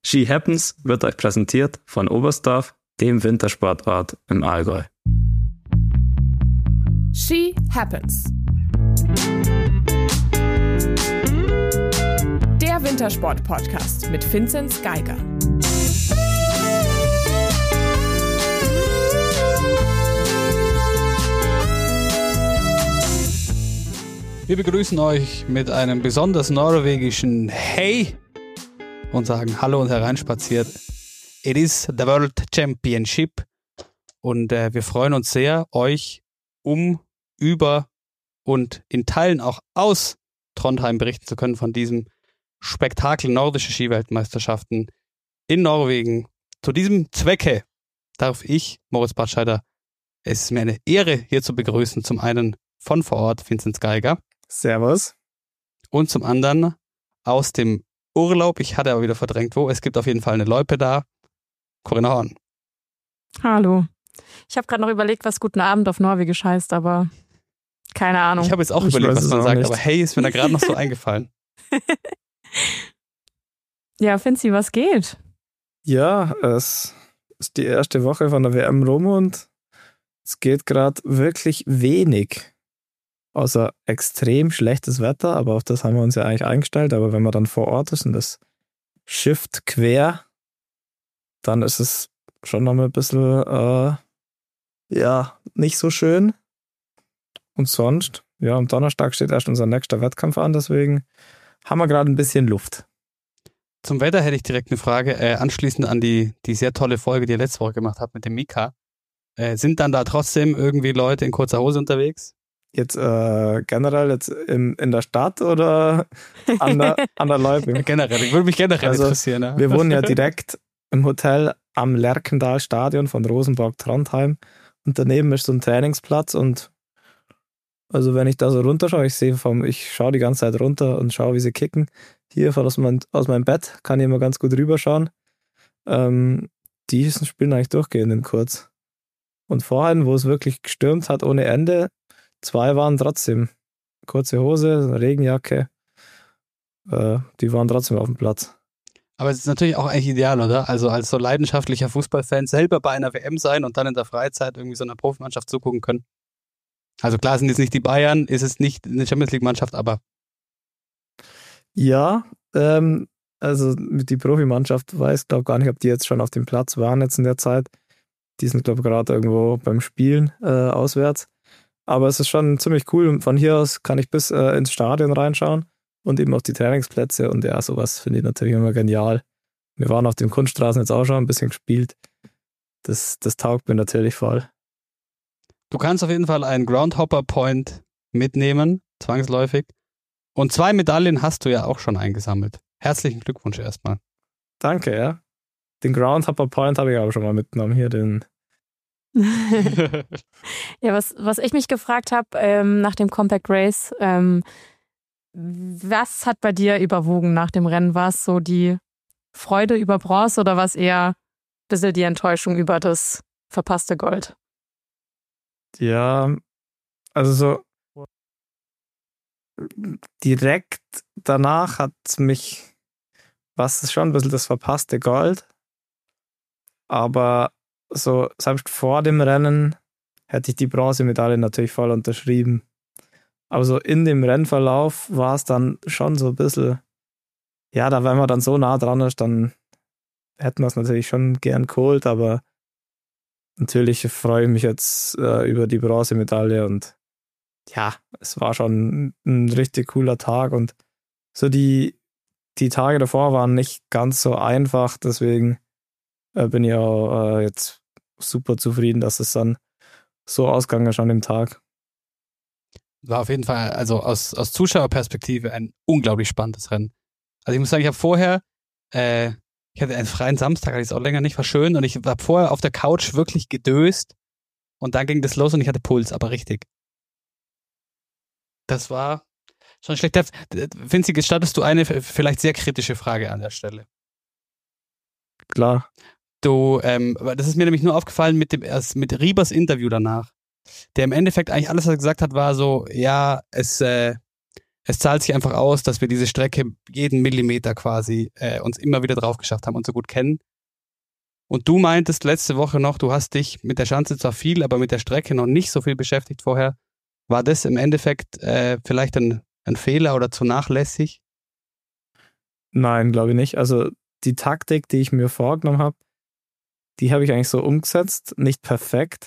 Ski Happens wird euch präsentiert von Oberstdorf, dem Wintersportort im Allgäu. Ski Happens. Der Wintersport-Podcast mit Vinzenz Geiger. Wir begrüßen euch mit einem besonders norwegischen Hey und sagen Hallo und hereinspaziert. It is the World Championship und wir freuen uns sehr, euch über und in Teilen auch aus Trondheim berichten zu können von diesem Spektakel nordische Skiweltmeisterschaften in Norwegen. Zu diesem Zwecke darf ich, Moritz Bartscheider, es ist mir eine Ehre, hier zu begrüßen. Zum einen von vor Ort Vinzenz Geiger. Servus. Und zum anderen aus dem Urlaub, ich hatte aber wieder verdrängt, wo, es gibt auf jeden Fall eine Loipe da, Corinna Horn. Hallo. Ich habe gerade noch überlegt, was guten Abend auf Norwegisch heißt, aber keine Ahnung. Ich habe jetzt auch überlegt, was man sagt, aber hey, ist mir da gerade noch so eingefallen. Ja, Finzi, was geht? Ja, es ist die erste Woche von der WM rum und es geht gerade wirklich wenig. Außer extrem schlechtes Wetter, aber auf das haben wir uns ja eigentlich eingestellt. Aber wenn man dann vor Ort ist und das schifft quer, dann ist es schon noch mal ein bisschen, nicht so schön. Und sonst, ja, am Donnerstag steht erst unser nächster Wettkampf an, deswegen haben wir gerade ein bisschen Luft. Zum Wetter hätte ich direkt eine Frage, anschließend an die sehr tolle Folge, die ihr letzte Woche gemacht habt mit dem Mika. Sind dann da trotzdem irgendwie Leute in kurzer Hose unterwegs? Jetzt generell jetzt in der Stadt oder an der Loipe? Generell, ich würde mich generell interessieren. Ja. Wir wohnen ja direkt im Hotel am Lerkendal-Stadion von Rosenborg Trondheim und daneben ist so ein Trainingsplatz und also wenn ich da so runterschaue, ich schaue die ganze Zeit runter und schaue, wie sie kicken. Hier aus meinem Bett kann ich immer ganz gut rüberschauen. Die spielen eigentlich durchgehend in kurz. Und vorhin, wo es wirklich gestürmt hat ohne Ende, 2 waren trotzdem kurze Hose, Regenjacke, die waren trotzdem auf dem Platz. Aber es ist natürlich auch eigentlich ideal, oder? Also als so leidenschaftlicher Fußballfan selber bei einer WM sein und dann in der Freizeit irgendwie so einer Profimannschaft zugucken können. Also klar sind jetzt nicht die Bayern, ist es nicht eine Champions-League-Mannschaft, aber... Ja, also die Profimannschaft weiß, glaube gar nicht, ob die jetzt schon auf dem Platz waren jetzt in der Zeit. Die sind, glaube ich, gerade irgendwo beim Spielen auswärts. Aber es ist schon ziemlich cool und von hier aus kann ich bis ins Stadion reinschauen und eben auf die Trainingsplätze und ja, sowas finde ich natürlich immer genial. Wir waren auf den Kunststraßen jetzt auch schon ein bisschen gespielt. Das taugt mir natürlich voll. Du kannst auf jeden Fall einen Groundhopper-Point mitnehmen, zwangsläufig. Und 2 Medaillen hast du ja auch schon eingesammelt. Herzlichen Glückwunsch erstmal. Danke, ja. Den Groundhopper-Point habe ich aber schon mal mitgenommen. Hier den... Ja, was ich mich gefragt habe nach dem Compact Race, was hat bei dir überwogen nach dem Rennen? War es so die Freude über Bronze oder war es eher ein bisschen die Enttäuschung über das verpasste Gold? Ja, also so direkt danach was ist schon ein bisschen das verpasste Gold, aber so, selbst vor dem Rennen hätte ich die Bronzemedaille natürlich voll unterschrieben. Aber so in dem Rennverlauf war es dann schon so ein bisschen, ja, wenn man dann so nah dran ist, dann hätten wir es natürlich schon gern geholt, aber natürlich freue ich mich jetzt über die Bronzemedaille und ja, es war schon ein richtig cooler Tag und so die Tage davor waren nicht ganz so einfach, deswegen bin ich auch jetzt super zufrieden, dass es dann so ausgegangen ist an dem Tag. War auf jeden Fall, also aus Zuschauerperspektive ein unglaublich spannendes Rennen. Also ich muss sagen, ich habe vorher, ich hatte einen freien Samstag, hatte ich es auch länger nicht, war schön und ich habe vorher auf der Couch wirklich gedöst und dann ging das los und ich hatte Puls, aber richtig. Das war schon schlecht. Vinzi, gestattest du eine vielleicht sehr kritische Frage an der Stelle? Klar. Das ist mir nämlich nur aufgefallen mit Riebers Interview danach, der im Endeffekt eigentlich alles, was er gesagt hat, war so, ja, es zahlt sich einfach aus, dass wir diese Strecke jeden Millimeter quasi uns immer wieder drauf geschafft haben und so gut kennen. Und du meintest letzte Woche noch, du hast dich mit der Schanze zwar viel, aber mit der Strecke noch nicht so viel beschäftigt vorher. War das im Endeffekt vielleicht ein Fehler oder zu nachlässig? Nein, glaube ich nicht. Also die Taktik, die ich mir vorgenommen habe, die habe ich eigentlich so umgesetzt. Nicht perfekt,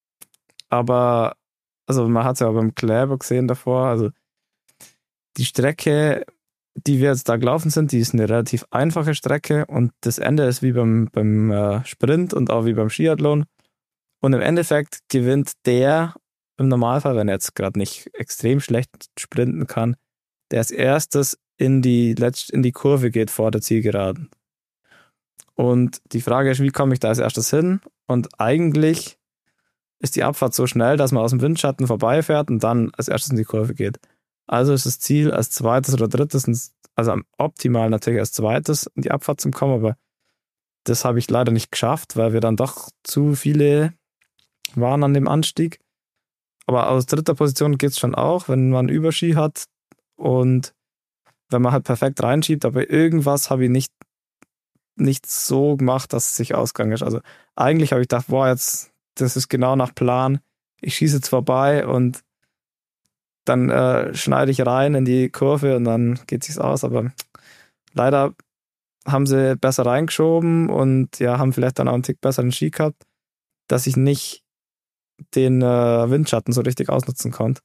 aber also man hat es ja auch beim Kleber gesehen davor. Also die Strecke, die wir jetzt da gelaufen sind, die ist eine relativ einfache Strecke und das Ende ist wie beim Sprint und auch wie beim Skiathlon. Und im Endeffekt gewinnt der im Normalfall, wenn er jetzt gerade nicht extrem schlecht sprinten kann, der als erstes in die Kurve geht vor der Zielgeraden. Und die Frage ist, wie komme ich da als erstes hin? Und eigentlich ist die Abfahrt so schnell, dass man aus dem Windschatten vorbeifährt und dann als erstes in die Kurve geht. Also ist das Ziel, als zweites oder drittes, also optimal natürlich als zweites in die Abfahrt zu kommen, aber das habe ich leider nicht geschafft, weil wir dann doch zu viele waren an dem Anstieg. Aber aus dritter Position geht es schon auch, wenn man Überski hat und wenn man halt perfekt reinschiebt, aber irgendwas habe ich nicht so gemacht, dass es sich ausgegangen ist. Also eigentlich habe ich gedacht, jetzt, das ist genau nach Plan, ich schieße jetzt vorbei und dann schneide ich rein in die Kurve und dann geht es sich aus, aber leider haben sie besser reingeschoben und ja, haben vielleicht dann auch einen Tick besseren Ski gehabt, dass ich nicht den Windschatten so richtig ausnutzen konnte.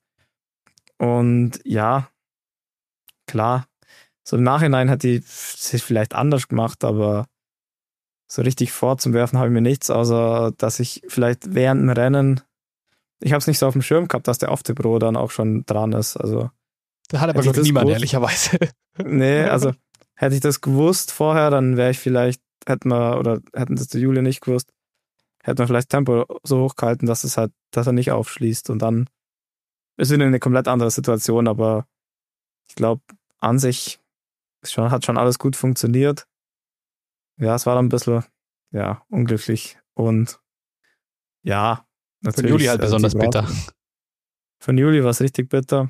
Und ja, klar, so im Nachhinein hätte ich es vielleicht anders gemacht, aber so richtig vorzuwerfen habe ich mir nichts, außer dass ich vielleicht während dem Rennen, ich habe es nicht so auf dem Schirm gehabt, dass der Oftebro dann auch schon dran ist. Also Da hat aber glaube ich niemand, ehrlicherweise. Nee, also hätte ich das gewusst vorher, dann wäre ich vielleicht, hätten das der Julia nicht gewusst, hätte man vielleicht Tempo so hochgehalten, dass er nicht aufschließt und dann ist wieder eine komplett andere Situation, aber ich glaube, an sich hat schon alles gut funktioniert. Ja, es war dann ein bisschen, unglücklich und ja, natürlich. Für Juli halt besonders bitter. Für Juli war es richtig bitter.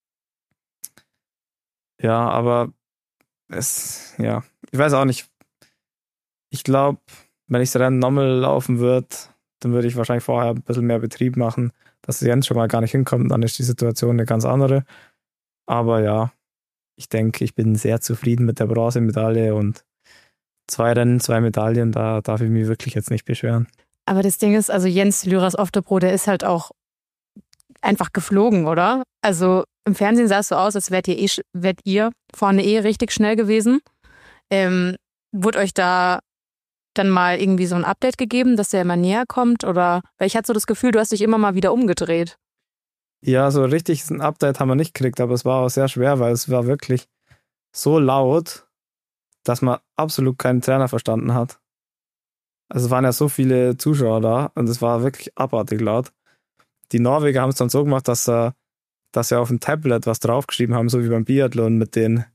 Ja, aber ich weiß auch nicht. Ich glaube, wenn ich das Rennen nochmal laufen würde, dann würde ich wahrscheinlich vorher ein bisschen mehr Betrieb machen, dass Jens schon mal gar nicht hinkommt, dann ist die Situation eine ganz andere. Aber ja, ich denke, ich bin sehr zufrieden mit der Bronzemedaille und 2 Rennen, 2 Medaillen, da darf ich mich wirklich jetzt nicht beschweren. Aber das Ding ist, also Jens Lyras Oftebro, der ist halt auch einfach geflogen, oder? Also im Fernsehen sah es so aus, als wärt ihr vorne richtig schnell gewesen. Wurde euch da dann mal irgendwie so ein Update gegeben, dass der immer näher kommt? Oder weil ich hatte so das Gefühl, du hast dich immer mal wieder umgedreht. Ja, so richtig ein Update haben wir nicht gekriegt, aber es war auch sehr schwer, weil es war wirklich so laut, dass man absolut keinen Trainer verstanden hat. Also es waren ja so viele Zuschauer da und es war wirklich abartig laut. Die Norweger haben es dann so gemacht, dass sie auf dem Tablet was draufgeschrieben haben, so wie beim Biathlon mit den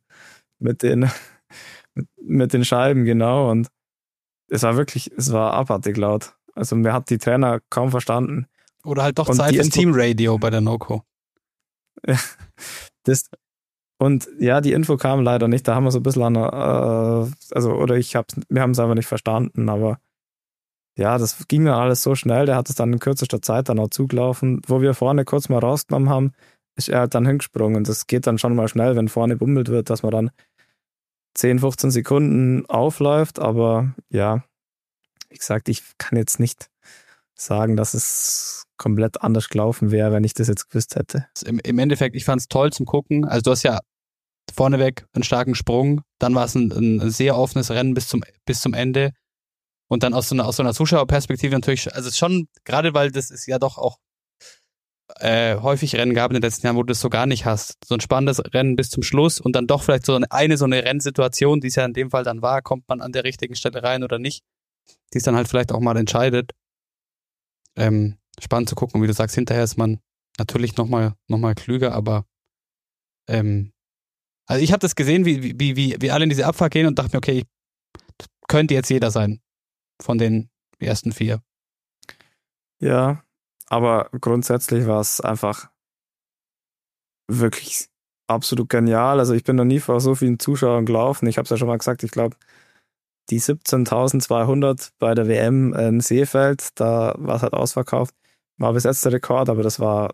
Scheiben, genau. Und es war abartig laut. Also mir hat die Trainer kaum verstanden. Oder halt doch und Zeit fürs Teamradio bei der NOCO. Die Info kam leider nicht. Da haben wir so ein bisschen wir haben es einfach nicht verstanden, aber ja, das ging dann alles so schnell, der hat es dann in kürzester Zeit dann auch zugelaufen. Wo wir vorne kurz mal rausgenommen haben, ist er halt dann hingesprungen. Und das geht dann schon mal schnell, wenn vorne bummelt wird, dass man dann 10, 15 Sekunden aufläuft. Aber ja, wie gesagt, ich kann jetzt nicht sagen, dass es komplett anders gelaufen wäre, wenn ich das jetzt gewusst hätte. Im Endeffekt, ich fand es toll zum Gucken. Also du hast ja vorneweg einen starken Sprung, dann war es ein sehr offenes Rennen bis zum Ende. Und dann aus so einer Zuschauerperspektive natürlich, also schon, gerade weil das ist ja doch auch häufig Rennen gab in den letzten Jahren, wo du das so gar nicht hast. So ein spannendes Rennen bis zum Schluss und dann doch vielleicht so eine Rennsituation, die es ja in dem Fall dann war, kommt man an der richtigen Stelle rein oder nicht, die es dann halt vielleicht auch mal entscheidet. Spannend zu gucken, und wie du sagst, hinterher ist man natürlich noch mal klüger, aber also ich habe das gesehen, wie alle in diese Abfahrt gehen und dachte mir, okay, könnte jetzt jeder sein von den ersten 4. Ja, aber grundsätzlich war es einfach wirklich absolut genial. Also ich bin noch nie vor so vielen Zuschauern gelaufen. Ich habe es ja schon mal gesagt, ich glaube, die 17.200 bei der WM in Seefeld, da war es halt ausverkauft, war bis jetzt der Rekord, aber das war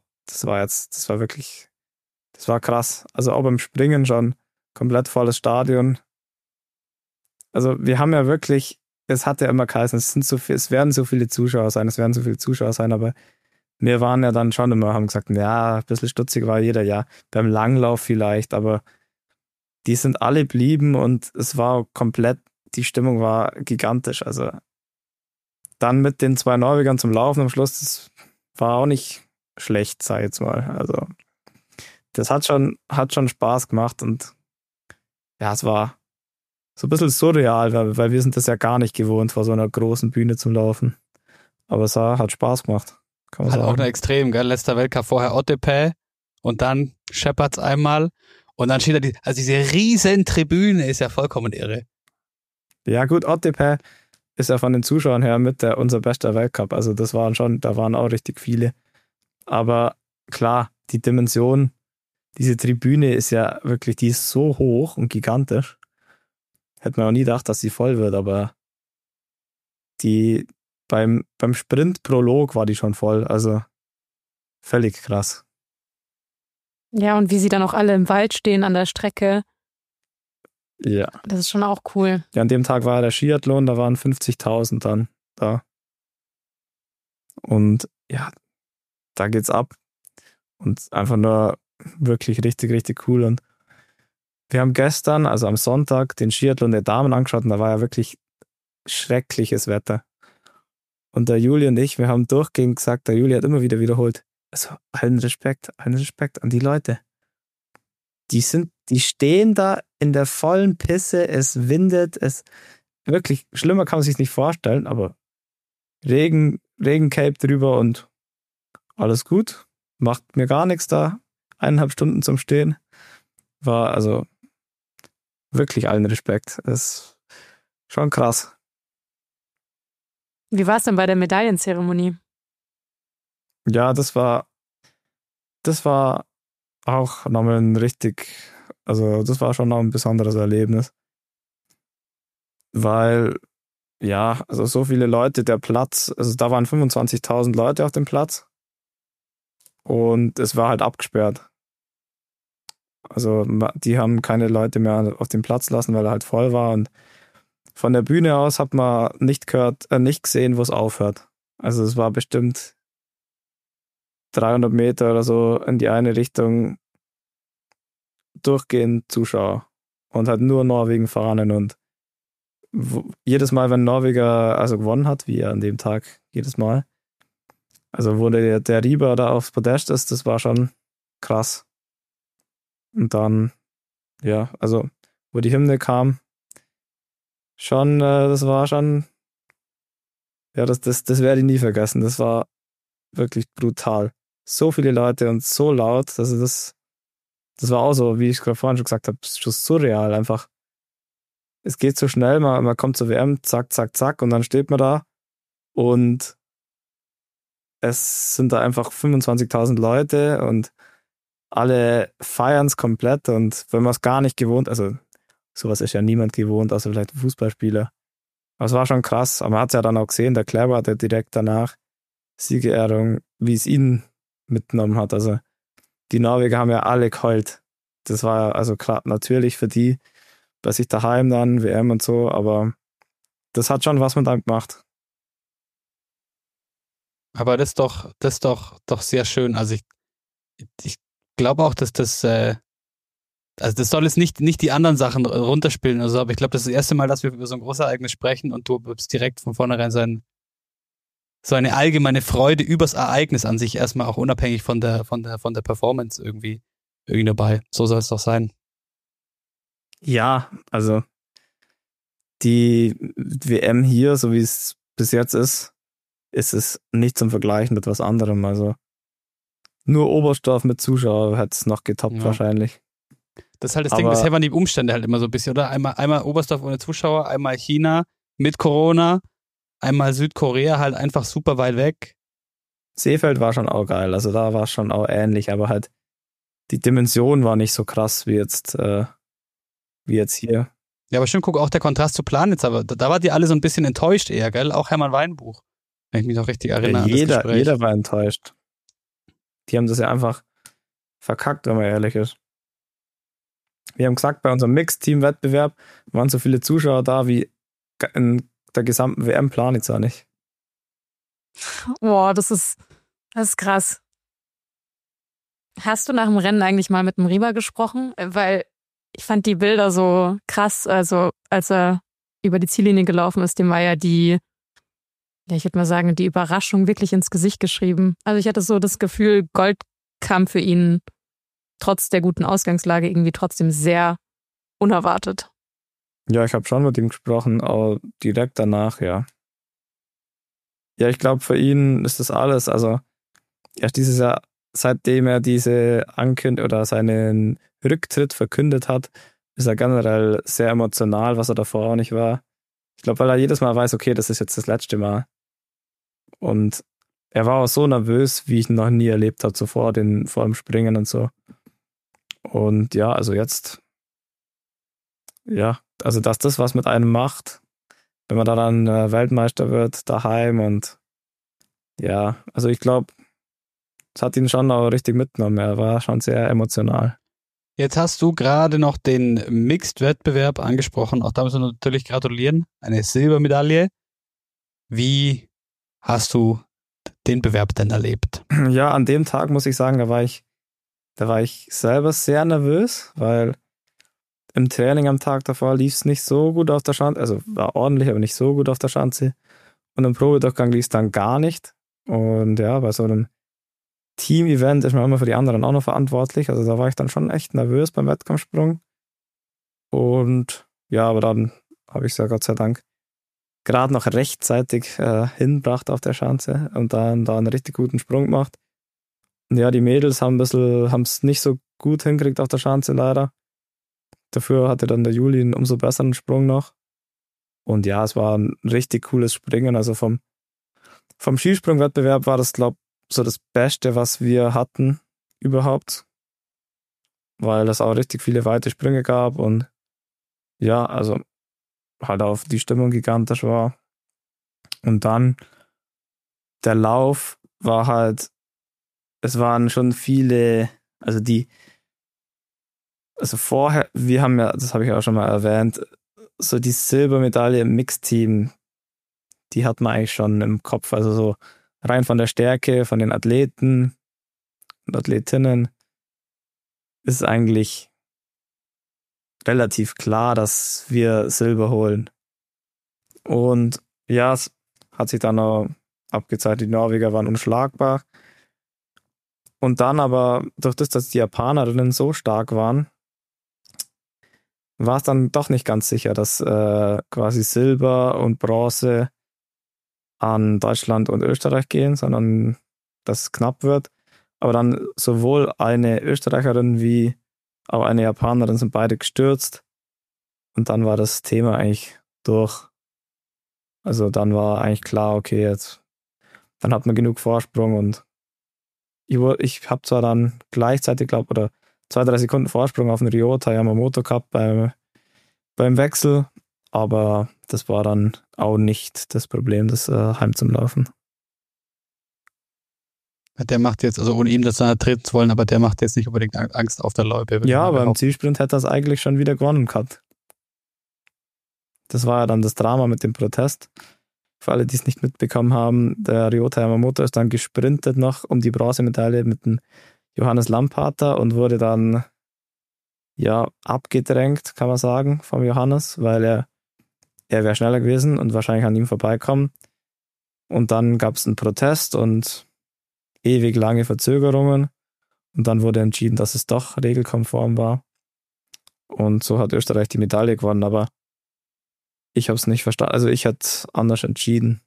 krass. Also auch beim Springen schon komplett volles Stadion. Also wir haben ja wirklich, es hat ja immer geheißen, es werden so viele Zuschauer sein, aber wir waren ja dann schon immer, haben gesagt, ja, ein bisschen stutzig war jeder, ja, beim Langlauf vielleicht, aber die sind alle blieben und es war komplett, die Stimmung war gigantisch. Also dann mit den 2 Norwegern zum Laufen am Schluss, das war auch nicht schlecht, sag ich jetzt mal. Also das hat schon Spaß gemacht und ja, es war so ein bisschen surreal, weil wir sind das ja gar nicht gewohnt, vor so einer großen Bühne zu laufen. Aber es hat Spaß gemacht. Kann man Halt sagen. auch noch extrem, gell? Letzter Weltcup vorher Otepää und dann Shepherds einmal und dann steht da diese riesen Tribüne, ist ja vollkommen irre. Ja gut, Otepää ist ja von den Zuschauern her mit unser bester Weltcup. Also da waren auch richtig viele. Aber klar, die Dimension, diese Tribüne ist ja wirklich, die ist so hoch und gigantisch. Hätte man auch nie gedacht, dass sie voll wird, aber beim Sprint-Prolog war die schon voll. Also völlig krass. Ja, und wie sie dann auch alle im Wald stehen an der Strecke. Ja. Das ist schon auch cool. Ja, an dem Tag war der Skiathlon, da waren 50.000 dann da. Und ja, da geht's ab. Und einfach nur wirklich richtig, richtig cool. Und wir haben gestern, also am Sonntag, den Skiathlon der Damen angeschaut und da war ja wirklich schreckliches Wetter. Und der Juli und ich, wir haben durchgehend gesagt, der Juli hat immer wieder wiederholt, also allen Respekt an die Leute. Die stehen da in der vollen Pisse, es windet, wirklich, schlimmer kann man sich nicht vorstellen, aber Regencape drüber und alles gut, macht mir gar nichts da, 1,5 Stunden zum Stehen, war also wirklich allen Respekt, ist schon krass. Wie war es denn bei der Medaillenzeremonie? Ja, das war auch nochmal das war schon noch ein besonderes Erlebnis. Weil, ja, also so viele Leute, der Platz, also da waren 25.000 Leute auf dem Platz und es war halt abgesperrt. Also die haben keine Leute mehr auf den Platz lassen, weil er halt voll war und von der Bühne aus hat man nicht gesehen, wo es aufhört. Also es war bestimmt 300 Meter oder so in die eine Richtung durchgehend Zuschauer und halt nur Norwegen-Fahnen und jedes Mal, wenn Norweger also gewonnen hat, wie er an dem Tag jedes Mal, also wo der Rieber da aufs Podest ist, das war schon krass. Und dann, ja, also wo die Hymne kam, schon, das war schon, ja, das werde ich nie vergessen. Das war wirklich brutal. So viele Leute und so laut, also das war auch so, wie ich gerade vorhin schon gesagt habe, schon surreal einfach. Es geht so schnell, man kommt zur WM, zack, zack, zack, und dann steht man da und es sind da einfach 25.000 Leute und alle feiern es komplett und wenn man es gar nicht gewohnt, also sowas ist ja niemand gewohnt, außer vielleicht ein Fußballspieler. Aber es war schon krass, aber man hat es ja dann auch gesehen, der Kleber hat ja direkt danach Siegerehrung, wie es ihn mitgenommen hat. Also die Norweger haben ja alle geheult. Das war also klar, natürlich für die bei sich daheim dann, WM und so, aber das hat schon was mit einem gemacht. Aber das ist doch sehr schön. Also ich glaube auch, dass also das soll jetzt nicht die anderen Sachen runterspielen oder so, aber ich glaube, das ist das erste Mal, dass wir über so ein Großereignis sprechen und du bist direkt von vornherein so eine allgemeine Freude übers Ereignis an sich, erstmal auch unabhängig von der Performance irgendwie dabei. So soll es doch sein. Ja, also die WM hier, so wie es bis jetzt ist es nicht zum Vergleichen mit was anderem. Also nur Oberstdorf mit Zuschauer hätte es noch getoppt wahrscheinlich. Das ist halt das Ding, bisher waren die Umstände halt immer so ein bisschen, oder? Einmal Oberstdorf ohne Zuschauer, einmal China mit Corona, einmal Südkorea halt einfach super weit weg. Seefeld war schon auch geil, also da war es schon auch ähnlich, aber halt die Dimension war nicht so krass wie jetzt hier. Ja, aber stimmt, guck, auch der Kontrast zu Planitz, aber da wart ihr alle so ein bisschen enttäuscht eher, gell? Auch Hermann Weinbuch, wenn ich mich noch richtig erinnere an das Gespräch. Jeder war enttäuscht. Die haben das ja einfach verkackt, wenn man ehrlich ist. Wir haben gesagt, bei unserem Mixed-Team-Wettbewerb waren so viele Zuschauer da wie in der gesamten WM Planitzer nicht. Boah, das ist krass. Hast du nach dem Rennen eigentlich mal mit dem Rieber gesprochen? Weil ich fand die Bilder so krass. Also als er über die Ziellinie gelaufen ist, dem war ja ich würde mal sagen, die Überraschung wirklich ins Gesicht geschrieben. Also ich hatte so das Gefühl, Gold kam für ihn trotz der guten Ausgangslage irgendwie trotzdem sehr unerwartet. Ja, ich habe schon mit ihm gesprochen, aber direkt danach, ja. Ja, ich glaube, für ihn ist das alles. Also erst dieses Jahr, seitdem er diese oder seinen Rücktritt verkündet hat, ist er generell sehr emotional, was er davor auch nicht war. Ich glaube, weil er jedes Mal weiß, okay, das ist jetzt das letzte Mal. Und er war auch so nervös, wie ich ihn noch nie erlebt habe, so vor dem Springen und so. Und ja, also jetzt, ja, also dass das was mit einem macht, wenn man da dann Weltmeister wird, daheim und ja, also ich glaube, es hat ihn schon auch richtig mitgenommen. Er war schon sehr emotional. Jetzt hast du gerade noch den Mixed-Wettbewerb angesprochen. Auch da müssen wir natürlich gratulieren. Eine Silbermedaille. Wie hast du den Bewerb denn erlebt? Ja, an dem Tag muss ich sagen, da war ich selber sehr nervös, weil im Training am Tag davor lief es nicht so gut auf der Schanze. Also war ordentlich, aber nicht so gut auf der Schanze. Und im Probedurchgang lief es dann gar nicht. Und ja, bei so einem Team-Event ist man immer für die anderen auch noch verantwortlich. Also da war ich dann schon echt nervös beim Wettkampfsprung. Und ja, aber dann habe ich es ja Gott sei Dank gerade noch rechtzeitig hinbracht auf der Schanze und dann da einen richtig guten Sprung gemacht. Und ja, die Mädels haben es nicht so gut hingekriegt auf der Schanze leider. Dafür hatte dann der Juli einen umso besseren Sprung noch. Und ja, es war ein richtig cooles Springen. Also vom Skisprungwettbewerb war das, glaube ich, so das Beste, was wir hatten überhaupt. Weil es auch richtig viele weite Sprünge gab und ja, also halt auf die Stimmung gigantisch war. Und dann der Lauf war halt, es waren schon viele, also vorher, wir haben ja, das habe ich auch schon mal erwähnt, so die Silbermedaille im Mixteam, die hat man eigentlich schon im Kopf, also so rein von der Stärke, von den Athleten und Athletinnen ist eigentlich relativ klar, dass wir Silber holen. Und ja, es hat sich dann auch abgezeichnet, die Norweger waren unschlagbar. Und dann aber, durch das, dass die Japanerinnen so stark waren, war es dann doch nicht ganz sicher, dass quasi Silber und Bronze an Deutschland und Österreich gehen, sondern dass es knapp wird. Aber dann sowohl eine Österreicherin wie auch eine Japanerin sind beide gestürzt. Und dann war das Thema eigentlich durch. Also dann war eigentlich klar, okay, jetzt dann hat man genug Vorsprung und ich habe zwar dann gleichzeitig, glaube oder 2-3 Sekunden Vorsprung auf den Ryota Yamamoto gehabt beim Wechsel, aber das war dann auch nicht das Problem, das heim zum Laufen. Der macht jetzt, also ohne ihm das dann treten zu wollen, aber der macht jetzt nicht unbedingt Angst auf der Loipe. Ja, beim Zielsprint hätte er es eigentlich schon wieder gewonnen gehabt. Das war ja dann das Drama mit dem Protest. Für alle, die es nicht mitbekommen haben, der Ryota Yamamoto ist dann gesprintet noch um die Bronzemedaille mit dem Johannes Lampater und wurde dann ja abgedrängt, kann man sagen, vom Johannes, weil er wäre schneller gewesen und wahrscheinlich an ihm vorbeikommen. Und dann gab es einen Protest und ewig lange Verzögerungen und dann wurde entschieden, dass es doch regelkonform war. Und so hat Österreich die Medaille gewonnen, aber ich habe es nicht verstanden. Also ich hätte anders entschieden.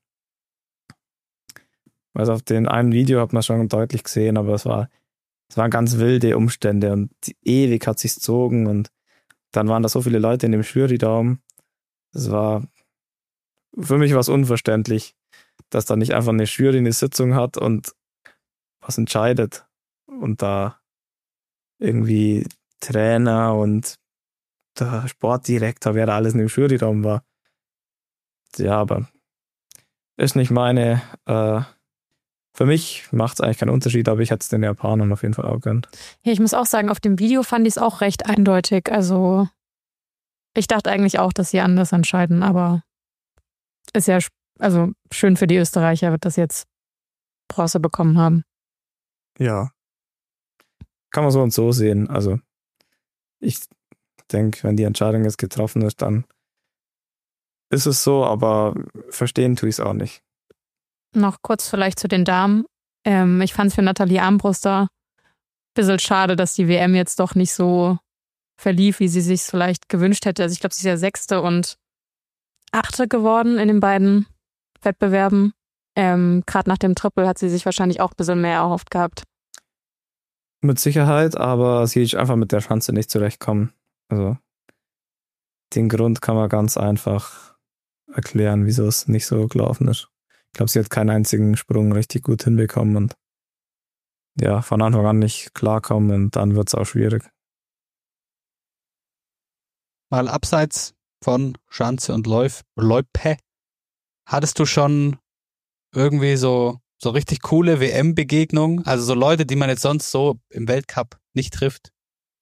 Also auf den einen Video hat man schon deutlich gesehen, aber es waren ganz wilde Umstände und ewig hat sich's gezogen und dann waren da so viele Leute in dem Juryraum. Das war, für mich war es unverständlich, dass da nicht einfach eine Jury eine Sitzung hat und was entscheidet und da irgendwie Trainer und der Sportdirektor, wer da alles in dem Juryraum war. Ja, aber ist nicht meine. Für mich macht es eigentlich keinen Unterschied, aber ich hätte es den Japanern auf jeden Fall auch gönnt. Ja, ich muss auch sagen, auf dem Video fand ich es auch recht eindeutig. Also ich dachte eigentlich auch, dass sie anders entscheiden, aber ist ja also schön für die Österreicher, dass sie jetzt Bronze bekommen haben. Ja. Kann man so und so sehen. Also ich denke, wenn die Entscheidung jetzt getroffen ist, dann ist es so, aber verstehen tue ich es auch nicht. Noch kurz vielleicht zu den Damen. Ich fand es für Nathalie Armbruster ein bisschen schade, dass die WM jetzt doch nicht so verlief, wie sie sich vielleicht gewünscht hätte. Also ich glaube, sie ist ja 6. und 8. geworden in den beiden Wettbewerben. Gerade nach dem Triple hat sie sich wahrscheinlich auch ein bisschen mehr erhofft gehabt. Mit Sicherheit, aber sie ist einfach mit der Schanze nicht zurechtkommen. Also den Grund kann man ganz einfach erklären, wieso es nicht so gelaufen ist. Ich glaube, sie hat keinen einzigen Sprung richtig gut hinbekommen und ja, von Anfang an nicht klarkommen und dann wird es auch schwierig. Mal abseits von Schanze und Loipe, hattest du schon irgendwie so richtig coole WM-Begegnungen? Also so Leute, die man jetzt sonst so im Weltcup nicht trifft?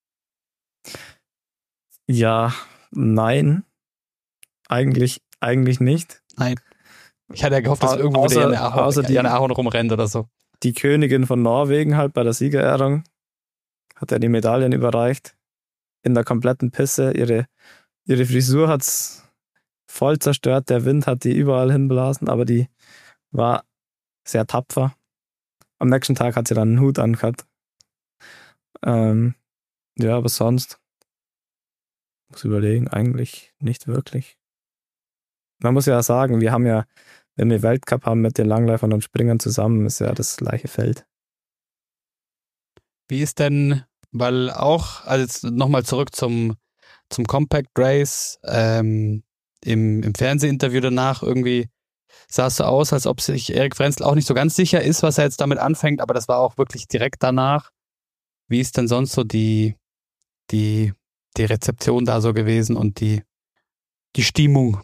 Ja, nein. Eigentlich nicht. Nein. Ich hatte ja gehofft, dass irgendwo Janne Ahorn rumrennt oder so. Die Königin von Norwegen halt bei der Siegerehrung hat ja die Medaillen überreicht. In der kompletten Pisse. Ihre Frisur hat's voll zerstört. Der Wind hat die überall hinblasen, aber die war sehr tapfer. Am nächsten Tag hat sie dann einen Hut angehabt. Ja, aber sonst muss überlegen, eigentlich nicht wirklich. Man muss ja sagen, wir haben ja, wenn wir Weltcup haben mit den Langläufern und Springern zusammen, ist ja das gleiche Feld. Wie ist denn, weil auch, also jetzt nochmal zurück zum Compact Race, im Fernsehinterview danach irgendwie sah es so aus, als ob sich Erik Frenzel auch nicht so ganz sicher ist, was er jetzt damit anfängt, aber das war auch wirklich direkt danach. Wie ist denn sonst so die Rezeption da so gewesen und die Stimmung?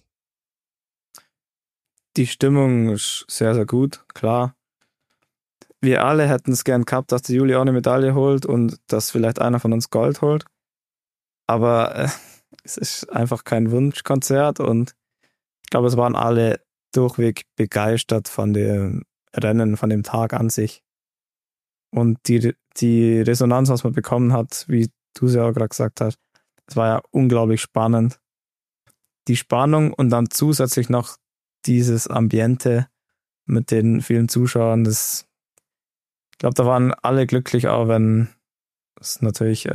Die Stimmung ist sehr, sehr gut, klar. Wir alle hätten es gern gehabt, dass die Julia auch eine Medaille holt und dass vielleicht einer von uns Gold holt. Aber es ist einfach kein Wunschkonzert und ich glaube, es waren alle durchweg begeistert von dem Rennen, von dem Tag an sich. Und die Resonanz, was man bekommen hat, wie du es ja auch gerade gesagt hast, es war ja unglaublich spannend. Die Spannung und dann zusätzlich noch dieses Ambiente mit den vielen Zuschauern, ich glaube, da waren alle glücklich, auch wenn es natürlich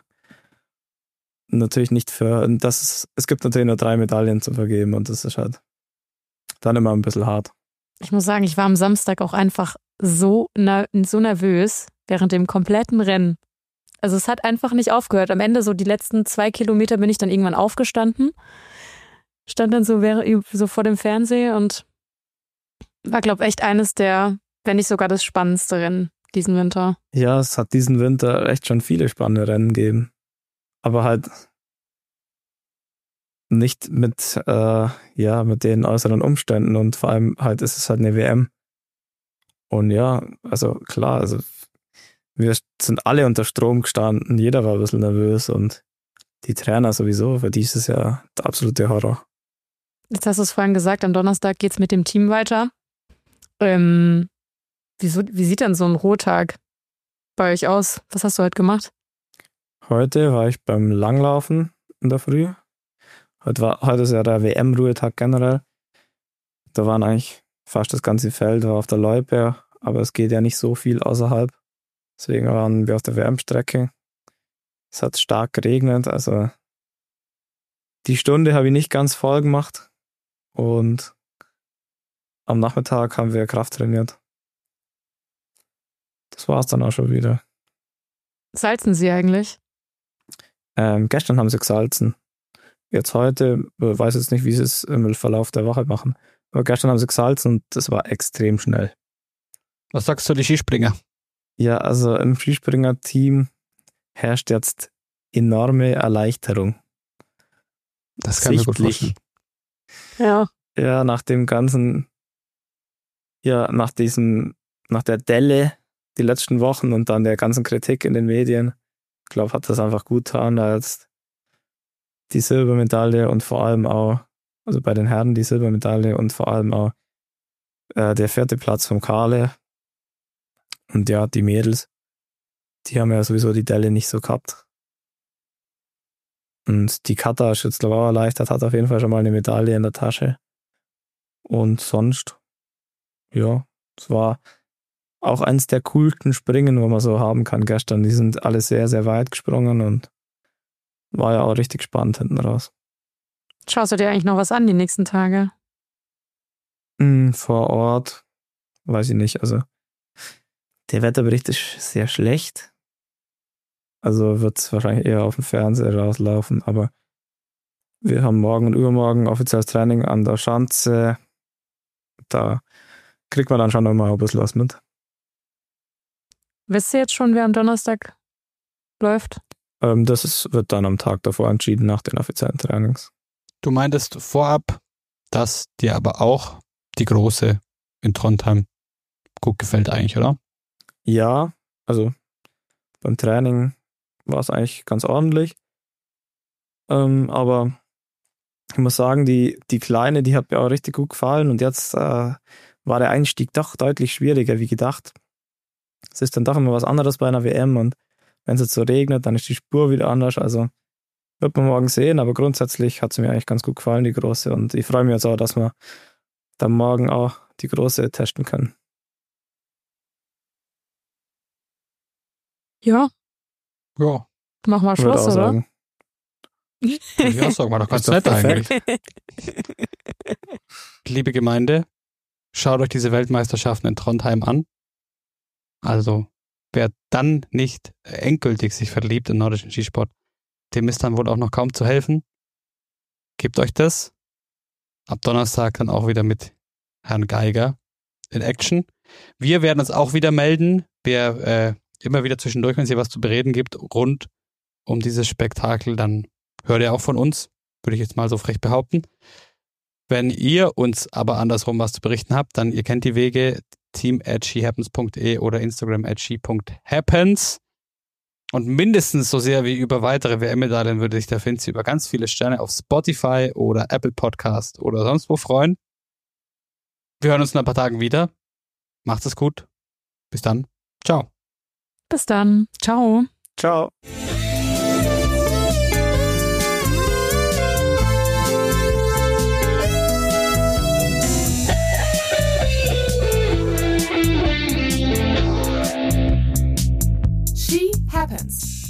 nicht es gibt natürlich nur 3 Medaillen zu vergeben und das ist halt dann immer ein bisschen hart. Ich muss sagen, ich war am Samstag auch einfach so nervös während dem kompletten Rennen. Also es hat einfach nicht aufgehört. Am Ende so die letzten 2 Kilometer bin ich dann irgendwann aufgestanden, stand dann so vor dem Fernseher und war, glaube ich, echt eines der, wenn nicht sogar das spannendste Rennen diesen Winter. Ja, es hat diesen Winter echt schon viele spannende Rennen gegeben. Aber halt nicht mit den äußeren Umständen und vor allem halt ist es halt eine WM. Und ja, also klar, also wir sind alle unter Strom gestanden, jeder war ein bisschen nervös und die Trainer sowieso, für die ist es ja der absolute Horror. Jetzt hast du es vorhin gesagt, am Donnerstag geht's mit dem Team weiter. Wie sieht denn so ein Ruhetag bei euch aus? Was hast du heute gemacht? Heute war ich beim Langlaufen in der Früh. Heute ist ja der WM-Ruhetag generell. Da waren eigentlich fast das ganze Feld war auf der Loipe, aber es geht ja nicht so viel außerhalb. Deswegen waren wir auf der WM-Strecke. Es hat stark geregnet, also die Stunde habe ich nicht ganz voll gemacht und am Nachmittag haben wir Kraft trainiert. Das war es dann auch schon wieder. Salzen Sie eigentlich? Gestern haben sie gesalzen. Jetzt heute, weiß jetzt nicht, wie sie es im Verlauf der Woche machen. Aber gestern haben sie gesalzen und das war extrem schnell. Was sagst du, die Skispringer? Ja, also im Skispringer-Team, herrscht jetzt enorme Erleichterung. Das kann ich mir gut vorstellen. Ja. Ja, nach dem ganzen, nach der Delle die letzten Wochen und dann der ganzen Kritik in den Medien, ich glaube, hat das einfach gut getan, da jetzt die Silbermedaille und vor allem auch, also bei den Herren die Silbermedaille und vor allem auch der 4. Platz vom Kahle. Und ja, die Mädels, die haben ja sowieso die Delle nicht so gehabt. Und die Kata Schützler erleichtert, hat auf jeden Fall schon mal eine Medaille in der Tasche. Und sonst, ja, es war auch eins der coolsten Springen, wo man so haben kann gestern. Die sind alle sehr, sehr weit gesprungen und war ja auch richtig spannend hinten raus. Schaust du dir eigentlich noch was an die nächsten Tage? Vor Ort, weiß ich nicht. Also der Wetterbericht ist sehr schlecht. Also wird es wahrscheinlich eher auf dem Fernseher rauslaufen. Aber wir haben morgen und übermorgen offizielles Training an der Schanze. Da kriegt man dann schon nochmal ein bisschen was mit. Wisst ihr jetzt schon, wer am Donnerstag läuft? Wird dann am Tag davor entschieden, nach den offiziellen Trainings. Du meintest vorab, dass dir aber auch die Große in Trondheim gut gefällt eigentlich, oder? Ja, also beim Training war es eigentlich ganz ordentlich. Aber ich muss sagen, die Kleine, die hat mir auch richtig gut gefallen und jetzt war der Einstieg doch deutlich schwieriger wie gedacht. Es ist dann doch immer was anderes bei einer WM und wenn es jetzt so regnet, dann ist die Spur wieder anders. Also wird man morgen sehen, aber grundsätzlich hat sie mir eigentlich ganz gut gefallen, die Große. Und ich freue mich jetzt auch, dass wir dann morgen auch die Große testen können. Ja. Ja. Mach mal Würde Schluss, auch oder? sagen. Ja, sag mal, doch ganz Ist doch nett eigentlich. perfekt. Liebe Gemeinde, schaut euch diese Weltmeisterschaften in Trondheim an. Also, wer dann nicht endgültig sich verliebt in nordischen Skisport, dem ist dann wohl auch noch kaum zu helfen. Gebt euch das. Ab Donnerstag dann auch wieder mit Herrn Geiger in Action. Wir werden uns auch wieder melden. Wer immer wieder zwischendurch, wenn es hier was zu bereden gibt, rund um dieses Spektakel, dann hört ihr auch von uns, würde ich jetzt mal so frech behaupten. Wenn ihr uns aber andersrum was zu berichten habt, dann ihr kennt die Wege, team@skihappens.de oder Instagram @ski.happens. Und mindestens so sehr wie über weitere WM-Medaillen würde sich der Finzi über ganz viele Sterne auf Spotify oder Apple Podcast oder sonst wo freuen. Wir hören uns in ein paar Tagen wieder. Macht es gut. Bis dann. Ciao. Bis dann. Ciao. Ciao. She Happens.